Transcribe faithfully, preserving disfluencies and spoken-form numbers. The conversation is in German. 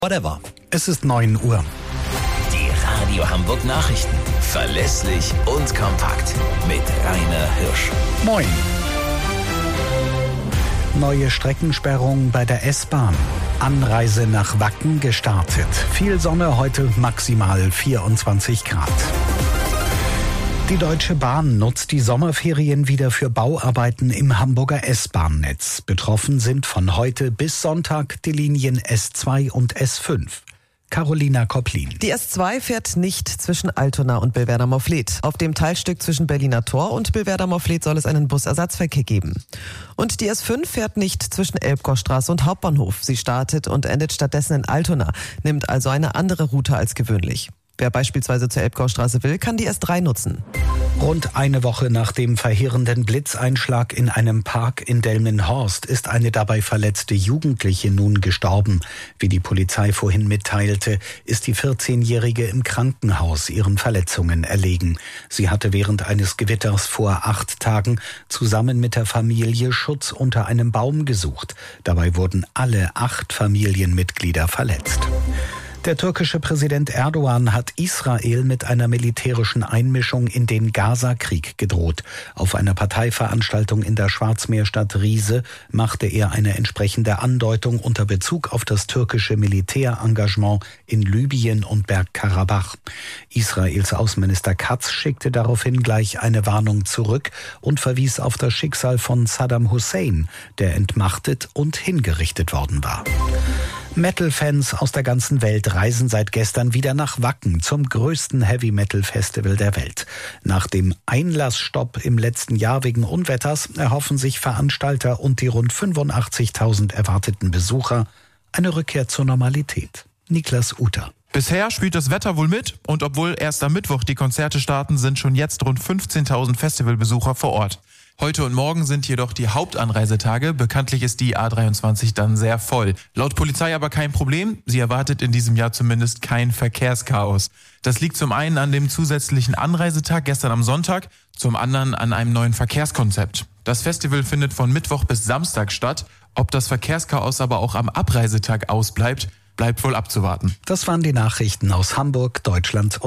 Whatever. Es ist neun Uhr. Die Radio Hamburg Nachrichten. Verlässlich und kompakt. Mit Rainer Hirsch. Moin. Neue Streckensperrung bei der S-Bahn. Anreise nach Wacken gestartet. Viel Sonne, heute maximal vierundzwanzig Grad. Die Deutsche Bahn nutzt die Sommerferien wieder für Bauarbeiten im Hamburger S-Bahn-Netz. Betroffen sind von heute bis Sonntag die Linien S zwei und S fünf. Carolina Kopplin. Die S zwei fährt nicht zwischen Altona und Billwerder-Morfleet. Auf dem Teilstück zwischen Berliner Tor und Billwerder-Morfleet soll es einen Busersatzverkehr geben. Und die S fünf fährt nicht zwischen Elbkochstraße und Hauptbahnhof. Sie startet und endet stattdessen in Altona, nimmt also eine andere Route als gewöhnlich. Wer beispielsweise zur Elbkochstraße will, kann die S drei nutzen. Rund eine Woche nach dem verheerenden Blitzeinschlag in einem Park in Delmenhorst ist eine dabei verletzte Jugendliche nun gestorben. Wie die Polizei vorhin mitteilte, ist die vierzehnjährige im Krankenhaus ihren Verletzungen erlegen. Sie hatte während eines Gewitters vor acht Tagen zusammen mit der Familie Schutz unter einem Baum gesucht. Dabei wurden alle acht Familienmitglieder verletzt. Der türkische Präsident Erdogan hat Israel mit einer militärischen Einmischung in den Gaza-Krieg gedroht. Auf einer Parteiveranstaltung in der Schwarzmeerstadt Riese machte er eine entsprechende Andeutung unter Bezug auf das türkische Militärengagement in Libyen und Bergkarabach. Israels Außenminister Katz schickte daraufhin gleich eine Warnung zurück und verwies auf das Schicksal von Saddam Hussein, der entmachtet und hingerichtet worden war. Metal-Fans aus der ganzen Welt reisen seit gestern wieder nach Wacken zum größten Heavy-Metal-Festival der Welt. Nach dem Einlassstopp im letzten Jahr wegen Unwetters erhoffen sich Veranstalter und die rund fünfundachtzigtausend erwarteten Besucher eine Rückkehr zur Normalität. Niklas Uter. Bisher spielt das Wetter wohl mit und obwohl erst am Mittwoch die Konzerte starten, sind schon jetzt rund fünfzehntausend Festivalbesucher vor Ort. Heute und morgen sind jedoch die Hauptanreisetage. Bekanntlich ist die A dreiundzwanzig dann sehr voll. Laut Polizei aber kein Problem. Sie erwartet in diesem Jahr zumindest kein Verkehrschaos. Das liegt zum einen an dem zusätzlichen Anreisetag gestern am Sonntag, zum anderen an einem neuen Verkehrskonzept. Das Festival findet von Mittwoch bis Samstag statt. Ob das Verkehrschaos aber auch am Abreisetag ausbleibt, bleibt wohl abzuwarten. Das waren die Nachrichten aus Hamburg, Deutschland und